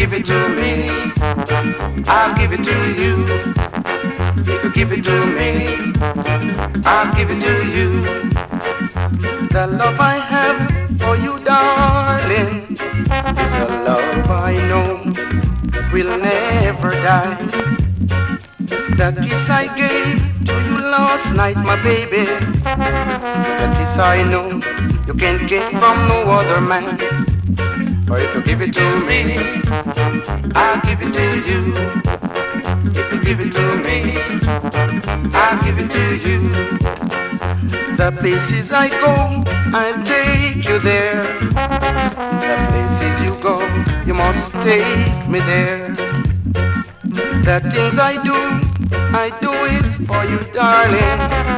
give it to me, I'll give it to you. If you give it to me, I'll give it to you. The love I have for you, darling, is a love I know will never die. That kiss I gave to you last night, my baby, that kiss I know you can't get from no other man. Or if you give it to me, I'll give it to you. If you give it to me, I'll give it to you. The places I go, I'll take you there. The places you go, you must take me there. The things I do it for you, darling.